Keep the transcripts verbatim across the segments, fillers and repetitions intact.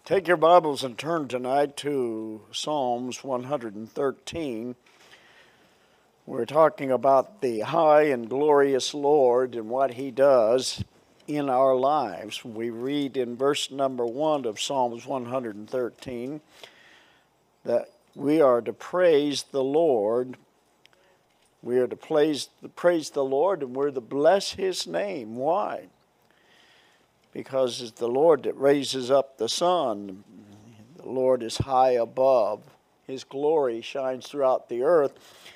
Take your Bibles and turn tonight to Psalms one hundred thirteen. We're talking about the high and glorious Lord and what He does in our lives. We read in verse number one of Psalms one hundred thirteen that we are to praise the Lord. We are to praise, praise the Lord, and we're to bless His name. Why? Because it's the Lord that raises up the sun. The Lord is high above. His glory shines throughout the earth.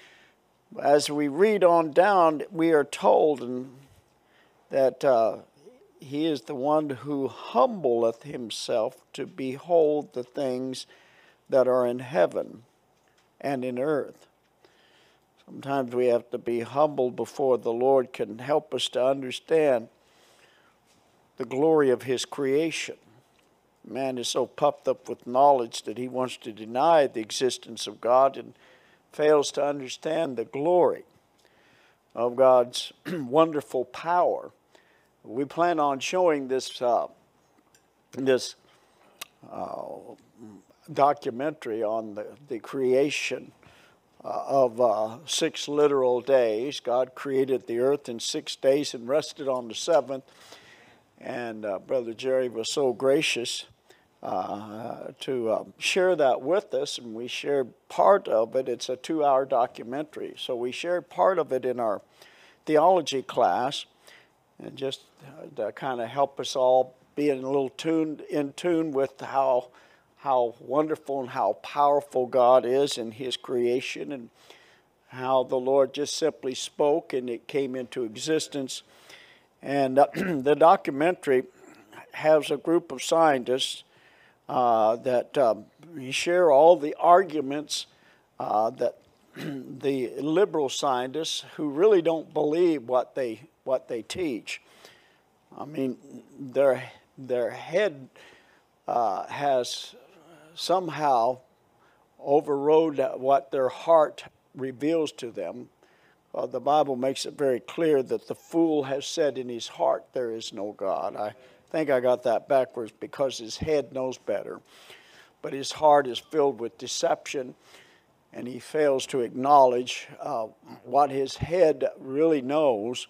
As we read on down, we are told that uh, He is the one who humbleth Himself to behold the things that are in heaven and in earth. Sometimes we have to be humbled before the Lord can help us to understand the glory of His creation. Man is so puffed up with knowledge that he wants to deny the existence of God and fails to understand the glory of God's wonderful power. We plan on showing this uh, this uh, documentary on the, the creation uh, of uh, six literal days. God created the earth in six days and rested on the seventh. And uh, Brother Jerry was so gracious uh, to uh, share that with us, and we shared part of it. It's a two-hour documentary, so we shared part of it in our theology class, and just uh, to kind of help us all be in a little tuned in tune with how how wonderful and how powerful God is in His creation, and how the Lord just simply spoke and it came into existence. And uh, the documentary has a group of scientists uh, that um, share all the arguments uh, that the liberal scientists who really don't believe what they what they teach. I mean, their their head uh, has somehow overrode what their heart reveals to them. Uh, the Bible makes it very clear that the fool has said in his heart, there is no God. I think I got that backwards because his head knows better. But his heart is filled with deception, and he fails to acknowledge uh, what his head really knows.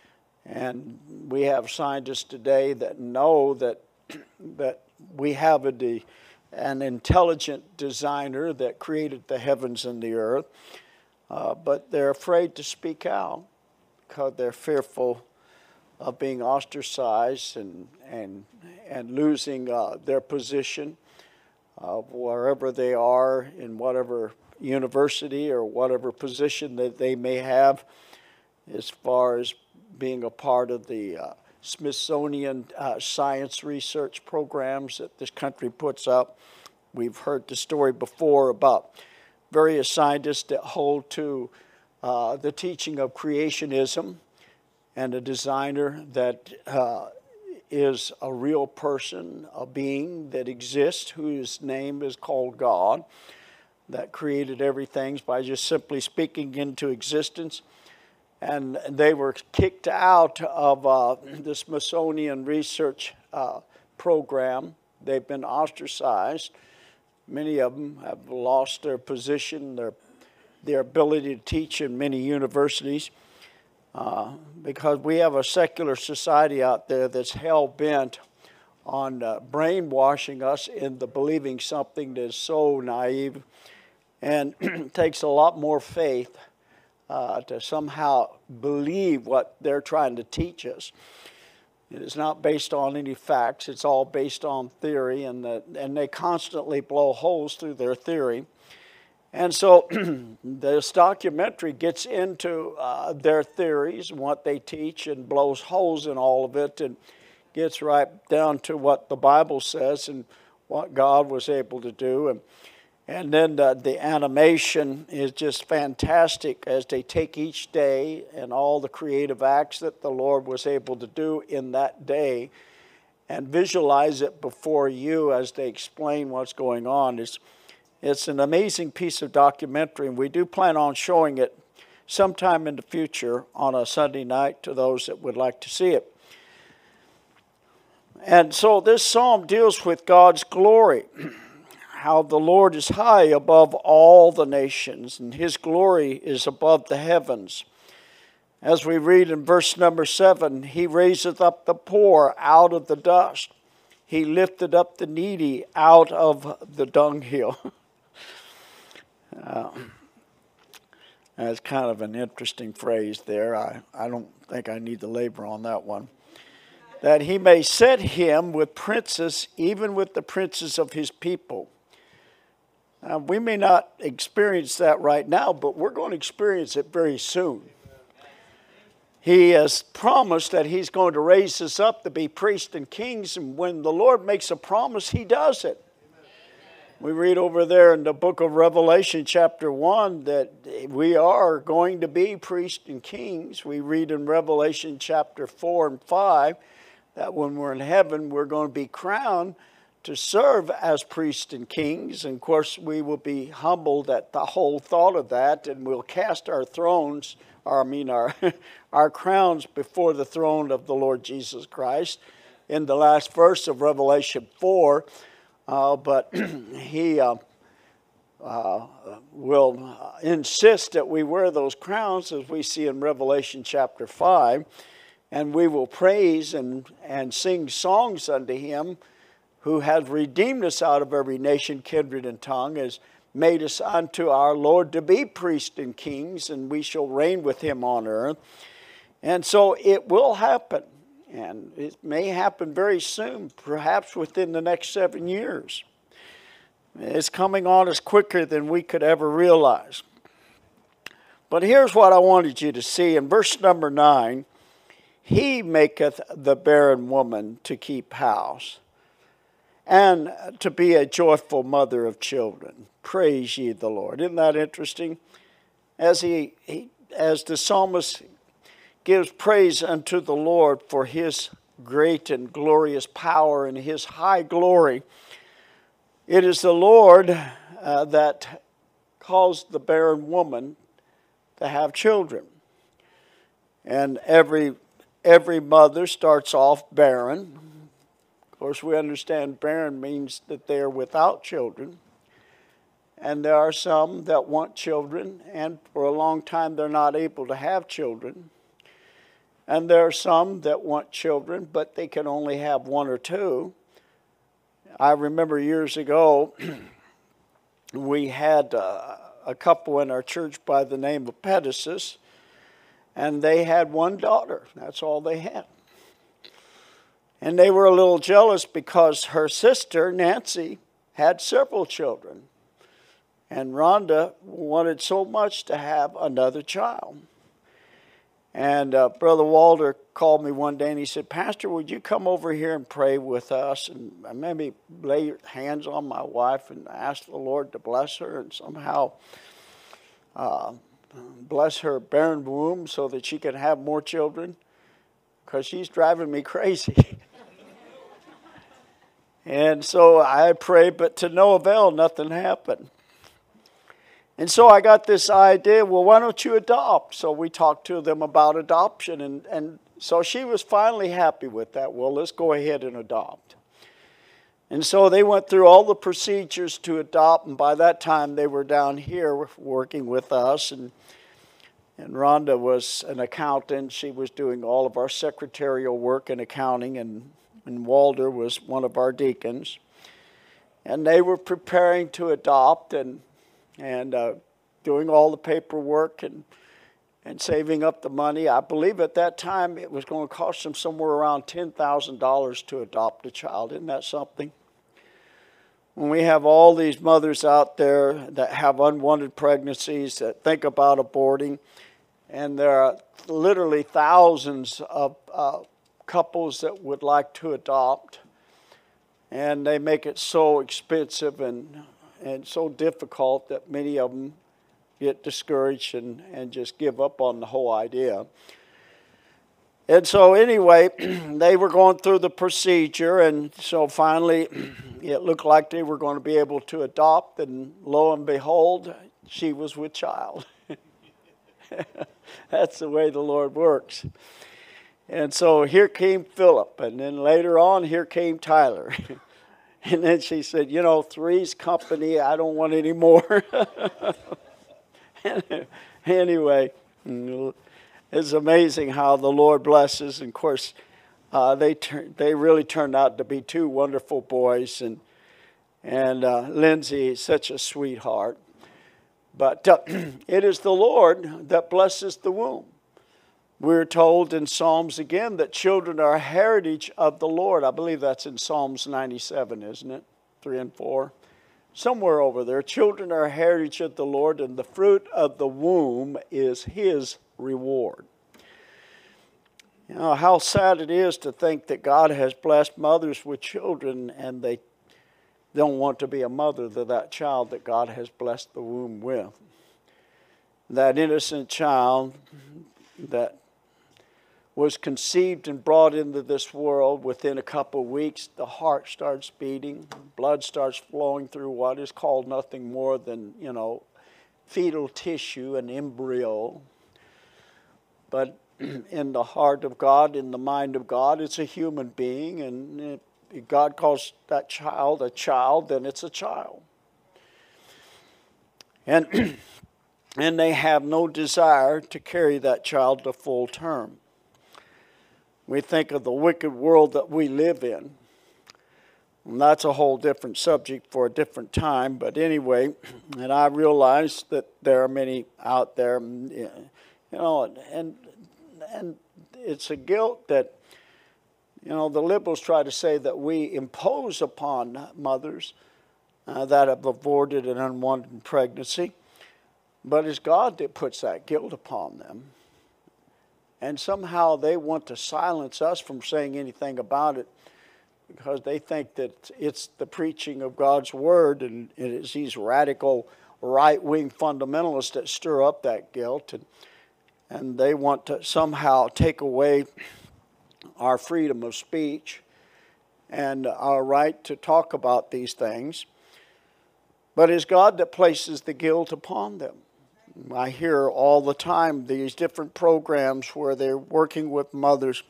And we have scientists today that know that, that we have a de, an intelligent designer that created the heavens and the earth. Uh, but they're afraid to speak out because they're fearful of being ostracized and and and losing uh, their position uh, wherever they are in whatever university or whatever position that they may have, as far as being a part of the uh, Smithsonian uh, science research programs that this country puts up. We've heard the story before about various scientists that hold to uh, the teaching of creationism, and a designer that uh, is a real person, a being that exists, whose name is called God, that created everything by just simply speaking into existence. And they were kicked out of uh, the Smithsonian research uh, program. They've been ostracized. Many of them have lost their position, their their ability to teach in many universities, uh, because we have a secular society out there that's hell-bent on uh, brainwashing us into believing something that is so naive, and takes a lot more faith uh, to somehow believe what they're trying to teach us. It is not based on any facts. It's all based on theory, and the, and they constantly blow holes through their theory. And so this documentary gets into uh, their theories and what they teach, and blows holes in all of it, and gets right down to what the Bible says and what God was able to do. And And then the, the animation is just fantastic as they take each day and all the creative acts that the Lord was able to do in that day and visualize it before you as they explain what's going on. It's, it's an amazing piece of documentary, and we do plan on showing it sometime in the future on a Sunday night to those that would like to see it. And so this psalm deals with God's glory, how the Lord is high above all the nations, and his glory is above the heavens. As we read in verse number seven, he raiseth up the poor out of the dust. He lifted up the needy out of the dunghill. uh, that's kind of an interesting phrase there. I, I don't think I need to labor on that one. That he may set him with princes, even with the princes of his people. Now, we may not experience that right now, but we're going to experience it very soon. He has promised that he's going to raise us up to be priests and kings, and when the Lord makes a promise, he does it. We read over there in the book of Revelation chapter one that we are going to be priests and kings. We read in Revelation chapter four and five that when we're in heaven, we're going to be crowned to serve as priests and kings. And of course, we will be humbled at the whole thought of that, and we'll cast our thrones, or I mean our, our crowns before the throne of the Lord Jesus Christ in the last verse of Revelation four. Uh, but he uh, uh, will insist that we wear those crowns, as we see in Revelation chapter five, and we will praise and, and sing songs unto him who has redeemed us out of every nation, kindred, and tongue, has made us unto our Lord to be priests and kings, and we shall reign with him on earth. And so it will happen. And it may happen very soon, perhaps within the next seven years. It's coming on us quicker than we could ever realize. But here's what I wanted you to see. In verse number nine, he maketh the barren woman to keep house, and to be a joyful mother of children. Praise ye the Lord. Isn't that interesting? As he, he as the psalmist gives praise unto the Lord for his great and glorious power and his high glory, it is the Lord uh, that caused the barren woman to have children. And every, every mother starts off barren. Of course, we understand barren means that they are without children. And there are some that want children, and for a long time they're not able to have children. And there are some that want children, but they can only have one or two. I remember years ago, we had uh, a couple in our church by the name of Pedicus, and they had one daughter. That's all they had. And they were a little jealous because her sister, Nancy, had several children. And Rhonda wanted so much to have another child. And uh, Brother Walter called me one day and he said, Pastor, would you come over here and pray with us and maybe lay your hands on my wife and ask the Lord to bless her and somehow uh, bless her barren womb so that she can have more children? Because she's driving me crazy. And so I prayed, but to no avail, nothing happened. And so I got this idea, well, why don't you adopt? So we talked to them about adoption, and, and so she was finally happy with that. Well, let's go ahead and adopt. And so they went through all the procedures to adopt, and by that time they were down here working with us, and, and Rhonda was an accountant. She was doing all of our secretarial work and accounting, and, and Walter was one of our deacons. And they were preparing to adopt, and and uh, doing all the paperwork and and saving up the money. I believe at that time it was going to cost them somewhere around ten thousand dollars to adopt a child. Isn't that something? When we have all these mothers out there that have unwanted pregnancies, that think about aborting, and there are literally thousands of uh, couples that would like to adopt, and they make it so expensive and and so difficult that many of them get discouraged and, and just give up on the whole idea. And so anyway, they were going through the procedure, and so finally it looked like they were going to be able to adopt, and lo and behold, she was with child. That's the way the Lord works. And so here came Philip, and then later on, here came Tyler. And then she said, you know, three's company, I don't want any more. Anyway, it's amazing how the Lord blesses. And of course, uh, they tur- they really turned out to be two wonderful boys. And, and uh, Lindsay is such a sweetheart. But uh, it is the Lord that blesses the womb. We're told in Psalms again that children are a heritage of the Lord. I believe that's in Psalms ninety-seven, isn't it? Three and four. Somewhere over there. Children are a heritage of the Lord, and the fruit of the womb is His reward. You know, how sad it is to think that God has blessed mothers with children, and they don't want to be a mother to that child that God has blessed the womb with. That innocent child that was conceived and brought into this world, within a couple of weeks, the heart starts beating, blood starts flowing through what is called nothing more than, you know, fetal tissue, an embryo. But in the heart of God, in the mind of God, it's a human being, and if God calls that child a child, then it's a child. And, and they have no desire to carry that child to full term. We think of the wicked world that we live in. And that's a whole different subject for a different time. But anyway, and I realize that there are many out there, you know, and and it's a guilt that, you know, the liberals try to say that we impose upon mothers uh, that have aborted an unwanted pregnancy. But it's God that puts that guilt upon them. And somehow they want to silence us from saying anything about it because they think that it's the preaching of God's word, and it is these radical right-wing fundamentalists that stir up that guilt. And, and they want to somehow take away our freedom of speech and our right to talk about these things. But it's God that places the guilt upon them. I hear all the time these different programs where they're working with mothers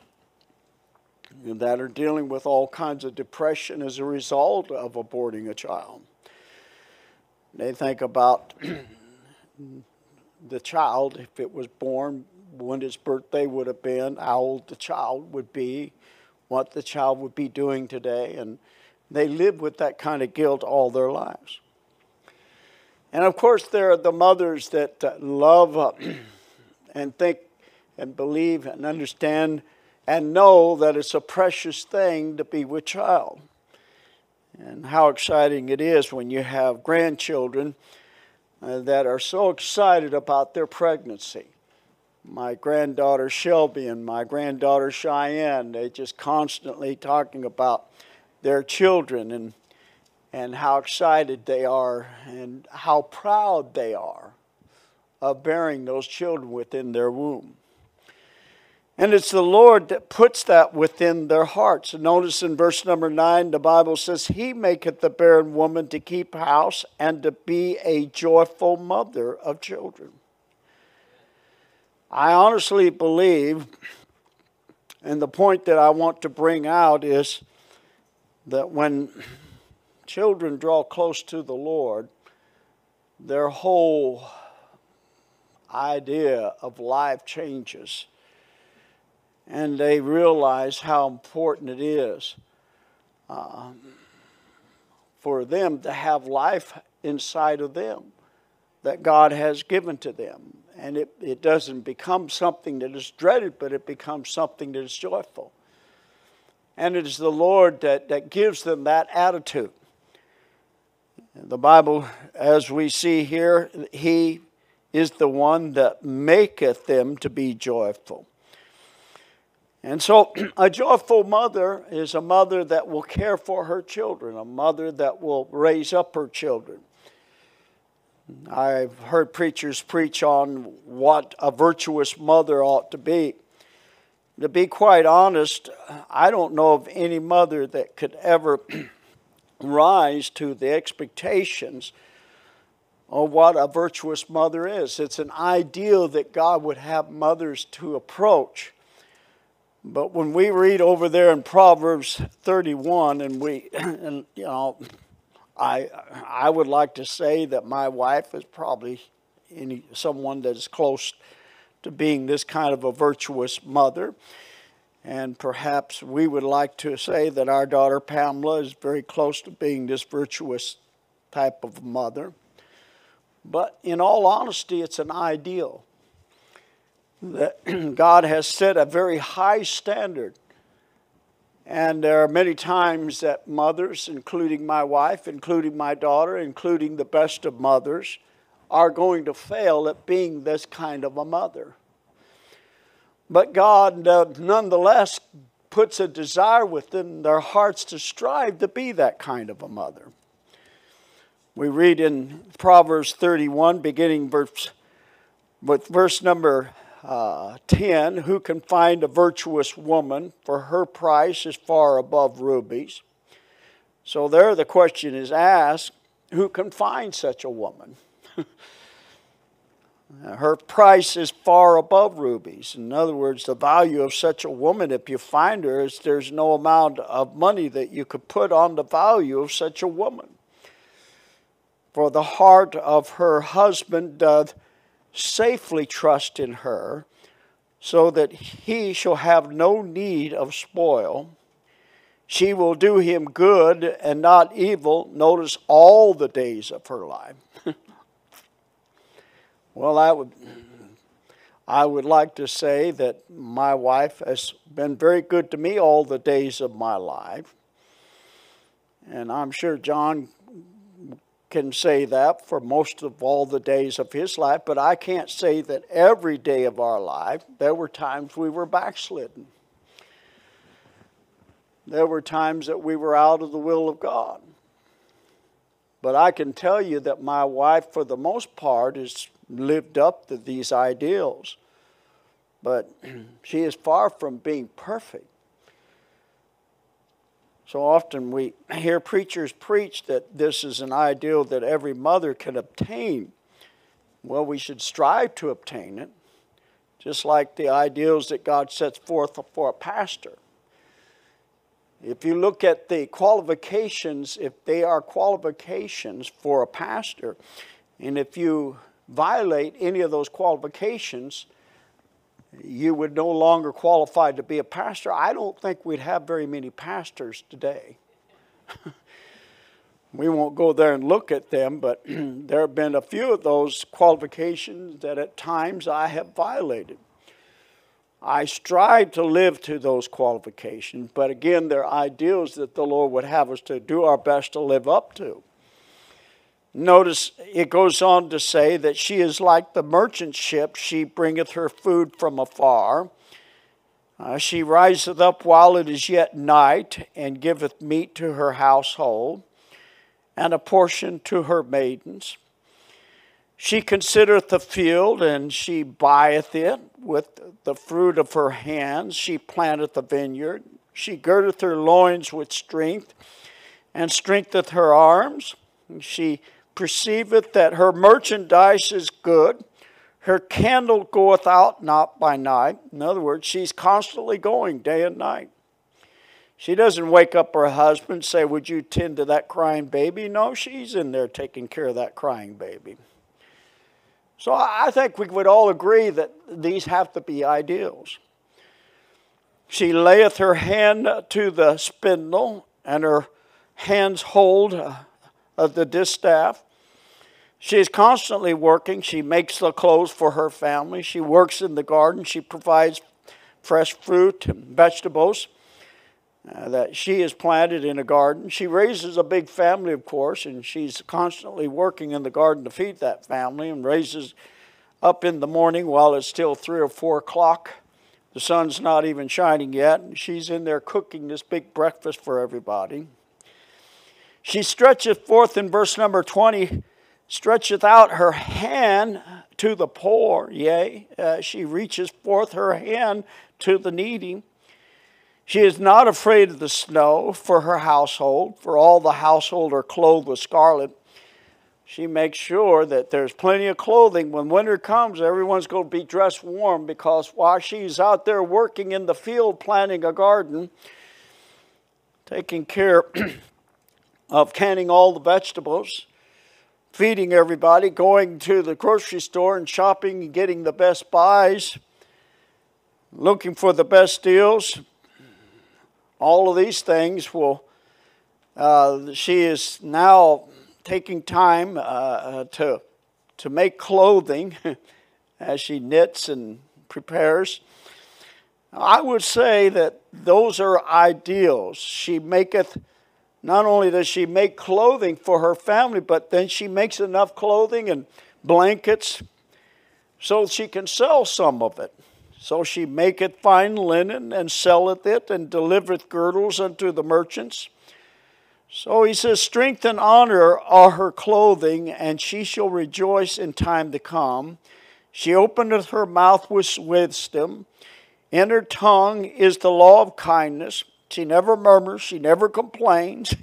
that are dealing with all kinds of depression as a result of aborting a child. They think about the child, if it was born, when its birthday would have been, how old the child would be, what the child would be doing today, and they live with that kind of guilt all their lives. And of course, there are the mothers that uh, love uh, and think and believe and understand and know that it's a precious thing to be with child. And how exciting it is when you have grandchildren uh, that are so excited about their pregnancy. My granddaughter Shelby and my granddaughter Cheyenne, they just constantly talking about their children and and how excited they are and how proud they are of bearing those children within their womb. And it's the Lord that puts that within their hearts. And notice in verse number nine, the Bible says, He maketh the barren woman to keep house and to be a joyful mother of children. I honestly believe, and the point that I want to bring out is that when children draw close to the Lord, their whole idea of life changes. And they realize how important it is um, for them to have life inside of them that God has given to them. And it, it doesn't become something that is dreaded, but it becomes something that is joyful. And it is the Lord that, that gives them that attitude. The Bible, as we see here, He is the one that maketh them to be joyful. And so a joyful mother is a mother that will care for her children, a mother that will raise up her children. I've heard preachers preach on what a virtuous mother ought to be. To be quite honest, I don't know of any mother that could ever rise to the expectations of what a virtuous mother is. It's an ideal that God would have mothers to approach. But when we read over there in Proverbs thirty-one, and we, and you know, I I would like to say that my wife is probably any someone that is close to being this kind of a virtuous mother. And perhaps we would like to say that our daughter Pamela is very close to being this virtuous type of mother. But in all honesty, it's an ideal. That God has set a very high standard. And there are many times that mothers, including my wife, including my daughter, including the best of mothers, are going to fail at being this kind of a mother. But God, uh, nonetheless, puts a desire within their hearts to strive to be that kind of a mother. We read in Proverbs thirty-one, beginning verse, with verse number uh, ten, who can find a virtuous woman, for her price is far above rubies. So there the question is asked, who can find such a woman? Her price is far above rubies. In other words, the value of such a woman, if you find her, is there's no amount of money that you could put on the value of such a woman. For the heart of her husband doth safely trust in her, so that he shall have no need of spoil. She will do him good and not evil, notice, all the days of her life. Well, I would, I would like to say that my wife has been very good to me all the days of my life. And I'm sure John can say that for most of all the days of his life, but I can't say that every day of our life. There were times we were backslidden. There were times that we were out of the will of God. But I can tell you that my wife, for the most part, has lived up to these ideals. But she is far from being perfect. So often we hear preachers preach that this is an ideal that every mother can obtain. Well, we should strive to obtain it, just like the ideals that God sets forth for a pastor. If you look at the qualifications, if they are qualifications for a pastor, and if you violate any of those qualifications, you would no longer qualify to be a pastor. I don't think we'd have very many pastors today. We won't go there and look at them, but there have been a few of those qualifications that at times I have violated. I strive to live to those qualifications, but again, they're ideals that the Lord would have us to do our best to live up to. Notice it goes on to say that she is like the merchant ship. She bringeth her food from afar. Uh, she riseth up while it is yet night, and giveth meat to her household, and a portion to her maidens. She considereth the field, and she buyeth it with the fruit of her hands. She planteth a vineyard. She girdeth her loins with strength, and strengtheneth her arms. She perceiveth that her merchandise is good. Her candle goeth out not by night. In other words, she's constantly going day and night. She doesn't wake up her husband and say, would you tend to that crying baby? No, she's in there taking care of that crying baby. So I think we would all agree that these have to be ideals. She layeth her hand to the spindle, and her hands hold of the distaff. She is constantly working. She makes the clothes for her family. She works in the garden. She provides fresh fruit and vegetables uh, that she has planted in a garden. She raises a big family, of course, and she's constantly working in the garden to feed that family, and raises up in the morning while it's still three or four o'clock. The sun's not even shining yet, and she's in there cooking this big breakfast for everybody. She stretcheth forth in verse number twenty, stretcheth out her hand to the poor, yea, uh, she reaches forth her hand to the needy. She is not afraid of the snow for her household, for all the household are clothed with scarlet. She makes sure that there's plenty of clothing. When winter comes, everyone's going to be dressed warm, because while she's out there working in the field planting a garden, taking care of canning all the vegetables, feeding everybody, going to the grocery store and shopping and getting the best buys, looking for the best deals, all of these things will, uh, she is now taking time uh, to, to make clothing as she knits and prepares. I would say that those are ideals. She maketh, not only does she make clothing for her family, but then she makes enough clothing and blankets so she can sell some of it. So she maketh fine linen and selleth it, and delivereth girdles unto the merchants. So he says, strength and honor are her clothing, and she shall rejoice in time to come. She openeth her mouth with wisdom. In her tongue is the law of kindness. She never murmurs. She never complains.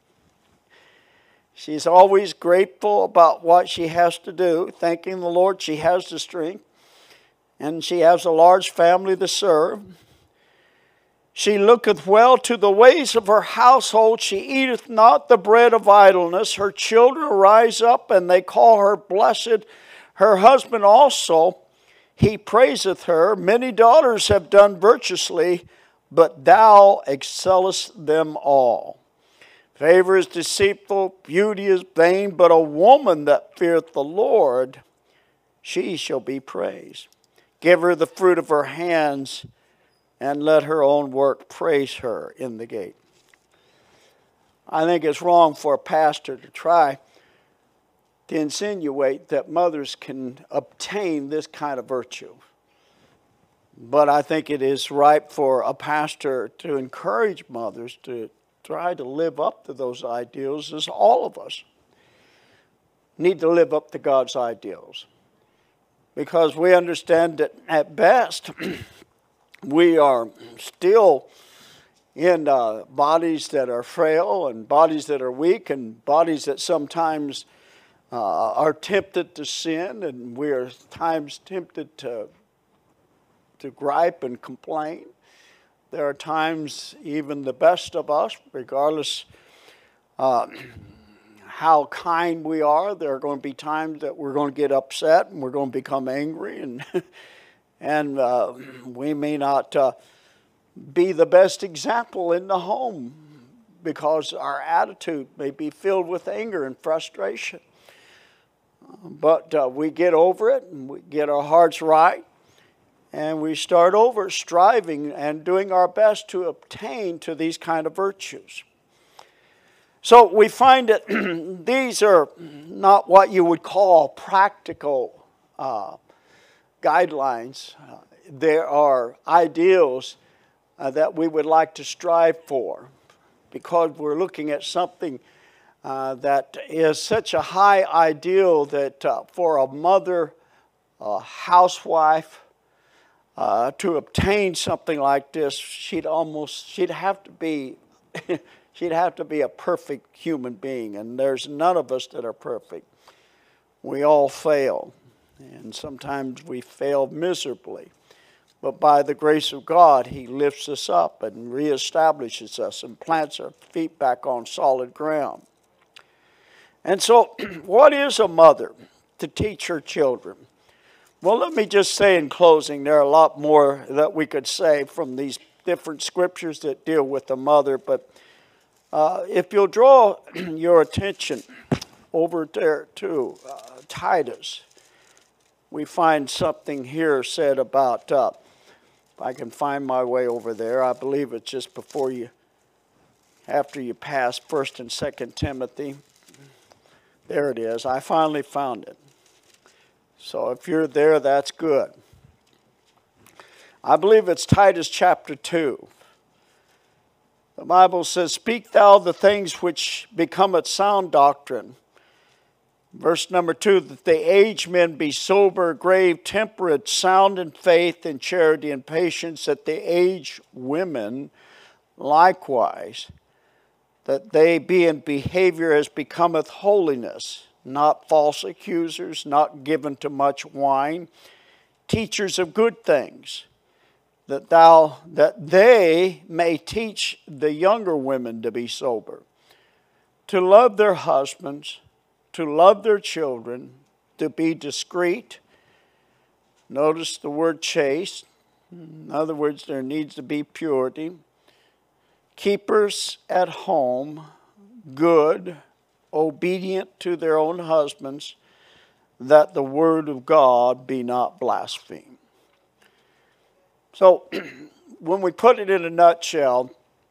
She's always grateful about what she has to do, thanking the Lord she has the strength. And she has a large family to serve. She looketh well to the ways of her household. She eateth not the bread of idleness. Her children rise up, and they call her blessed. Her husband also, he praiseth her. Many daughters have done virtuously, but thou excellest them all. Favor is deceitful, beauty is vain, but a woman that feareth the Lord, she shall be praised. Give her the fruit of her hands, and let her own work praise her in the gate. I think it's wrong for a pastor to try to insinuate that mothers can obtain this kind of virtue. But I think it is right for a pastor to encourage mothers to try to live up to those ideals, as all of us need to live up to God's ideals. Because we understand that at best, we are still in uh, bodies that are frail, and bodies that are weak, and bodies that sometimes uh, are tempted to sin, and we are at times tempted to, to gripe and complain. There are times, even the best of us, regardless uh, how kind we are, there are going to be times that we're going to get upset and we're going to become angry, and and uh, we may not uh, be the best example in the home because our attitude may be filled with anger and frustration. But uh, we get over it, and we get our hearts right, and we start over striving and doing our best to obtain to these kind of virtues. So we find that these are not what you would call practical uh, guidelines. Uh, there are ideals uh, that we would like to strive for, because we're looking at something uh, that is such a high ideal that uh, for a mother, a housewife, uh, to obtain something like this, she'd almost, she'd have to be... She'd have to be a perfect human being, and there's none of us that are perfect. We all fail, and sometimes we fail miserably. But by the grace of God, He lifts us up and reestablishes us and plants our feet back on solid ground. And so, what is a mother to teach her children? Well, let me just say in closing, there are a lot more that we could say from these different scriptures that deal with the mother, but Uh, if you'll draw your attention over there to uh, Titus, we find something here said about, uh, if I can find my way over there, I believe it's just before you, after you pass First and Second Timothy. There it is. I finally found it. So if you're there, that's good. I believe it's Titus chapter two. The Bible says, speak thou the things which become at sound doctrine. Verse number two, that the aged men be sober, grave, temperate, sound in faith and charity and patience, that the aged women likewise, that they be in behavior as becometh holiness. not false accusers, not given to much wine, teachers of good things, that thou that they may teach the younger women to be sober, to love their husbands, to love their children, to be discreet. Notice the word chaste. In other words, there needs to be purity. Keepers at home, good, obedient to their own husbands, that the word of God be not blasphemed. So, when we put it in a nutshell,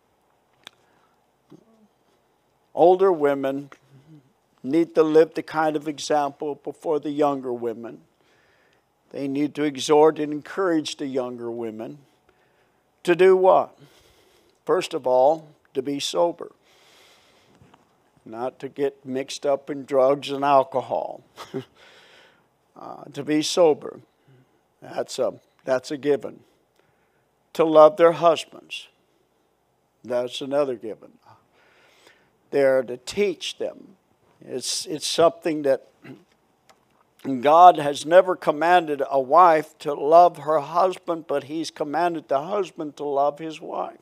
older women need to live the kind of example before the younger women. They need to exhort and encourage the younger women to do what? First of all, to be sober. Not to get mixed up in drugs and alcohol. uh, to be sober. That's a, that's a given. To love their husbands. That's another given. They're to teach them. It's, it's something that God has never commanded a wife to love her husband, but He's commanded the husband to love his wife.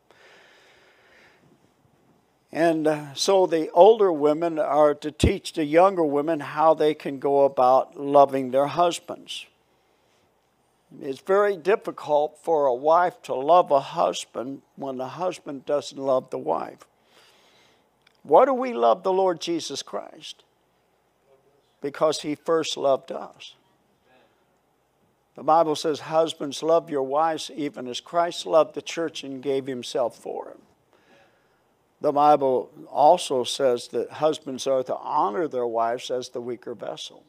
And uh, so the older women are to teach the younger women how they can go about loving their husbands. It's very difficult for a wife to love a husband when the husband doesn't love the wife. Why do we love the Lord Jesus Christ? Because He first loved us. The Bible says, husbands, love your wives even as Christ loved the church and gave Himself for it. The Bible also says that husbands are to honor their wives as the weaker vessel.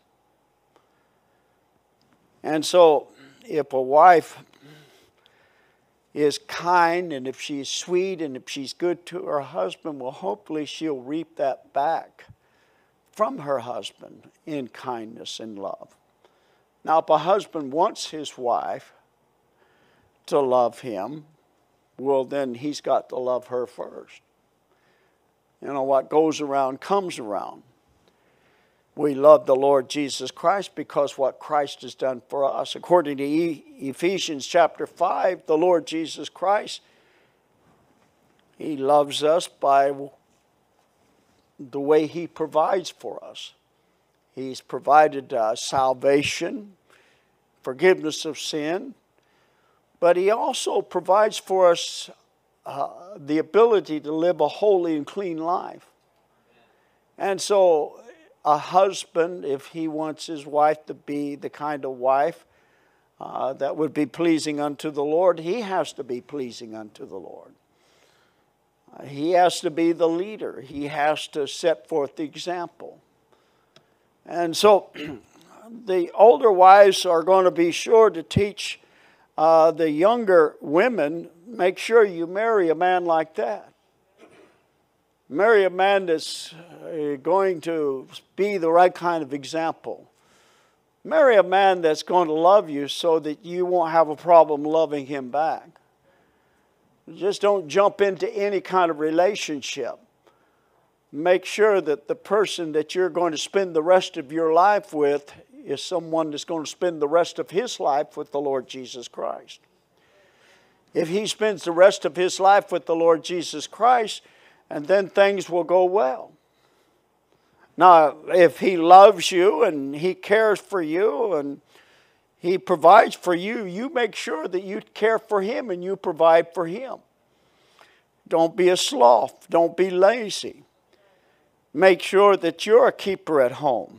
And so, if a wife is kind and if she's sweet and if she's good to her husband, well, hopefully she'll reap that back from her husband in kindness and love. Now, if a husband wants his wife to love him, well, then he's got to love her first. You know, what goes around comes around. We love the Lord Jesus Christ because what Christ has done for us. According to Ephesians chapter five, the Lord Jesus Christ, He loves us by the way He provides for us. He's provided uh, salvation, forgiveness of sin, but He also provides for us uh, the ability to live a holy and clean life. And so, a husband, if he wants his wife to be the kind of wife uh, that would be pleasing unto the Lord, he has to be pleasing unto the Lord. Uh, he has to be the leader. He has to set forth the example. And so the older wives are going to be sure to teach uh, the younger women, make sure you marry a man like that. Marry a man that's going to be the right kind of example. Marry a man that's going to love you so that you won't have a problem loving him back. Just don't jump into any kind of relationship. Make sure that the person that you're going to spend the rest of your life with is someone that's going to spend the rest of his life with the Lord Jesus Christ. If he spends the rest of his life with the Lord Jesus Christ, and then things will go well. Now, if he loves you and he cares for you and he provides for you, you make sure that you care for him and you provide for him. Don't be a sloth. Don't be lazy. Make sure that you're a keeper at home.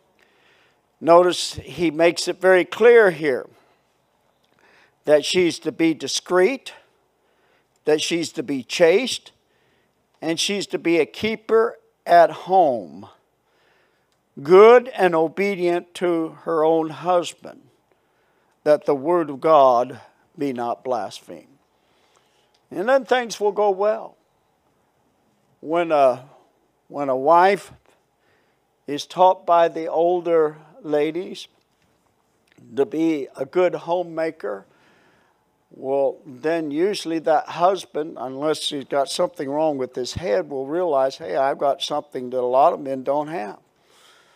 Notice he makes it very clear here that she's to be discreet, that she's to be chaste, and she's to be a keeper at home, good and obedient to her own husband, that the word of God be not blasphemed. And then things will go well. When a, when a wife is taught by the older ladies to be a good homemaker, well, then usually that husband, unless he's got something wrong with his head, will realize, hey, I've got something that a lot of men don't have.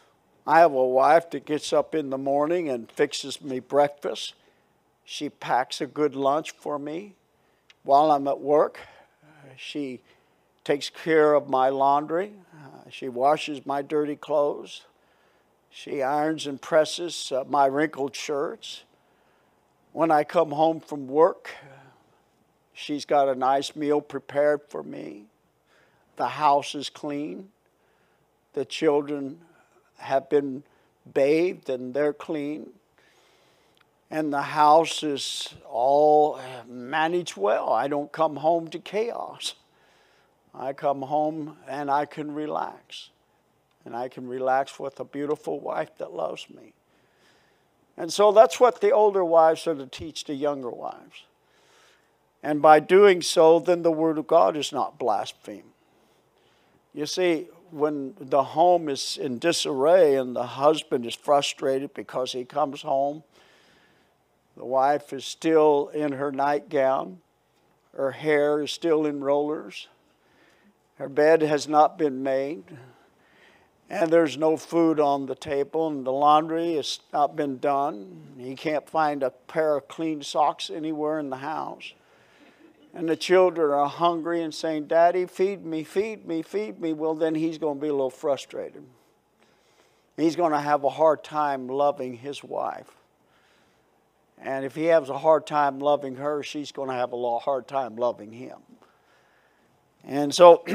I have a wife that gets up in the morning and fixes me breakfast. She packs a good lunch for me while I'm at work. She takes care of my laundry. Uh, she washes my dirty clothes. She irons and presses uh, my wrinkled shirts. When I come home from work, she's got a nice meal prepared for me. The house is clean. The children have been bathed and they're clean. And the house is all managed well. I don't come home to chaos. I come home and I can relax. And I can relax with a beautiful wife that loves me. And so that's what the older wives are to teach the younger wives. And by doing so, then the Word of God is not blasphemed. You see, when the home is in disarray and the husband is frustrated because he comes home, the wife is still in her nightgown, her hair is still in rollers, her bed has not been made, and there's no food on the table, and the laundry has not been done. He can't find a pair of clean socks anywhere in the house. And the children are hungry and saying, "Daddy, feed me, feed me, feed me." Well, then he's going to be a little frustrated. He's going to have a hard time loving his wife. And if he has a hard time loving her, she's going to have a hard time loving him. And so,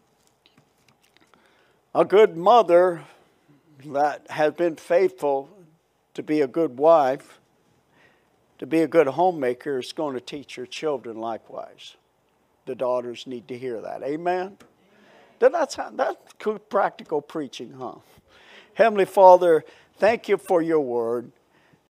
a good mother that has been faithful to be a good wife, to be a good homemaker, is going to teach her children likewise. The daughters need to hear that. Amen? Amen. That's, that's good practical preaching, huh? Heavenly Father, thank you for your word.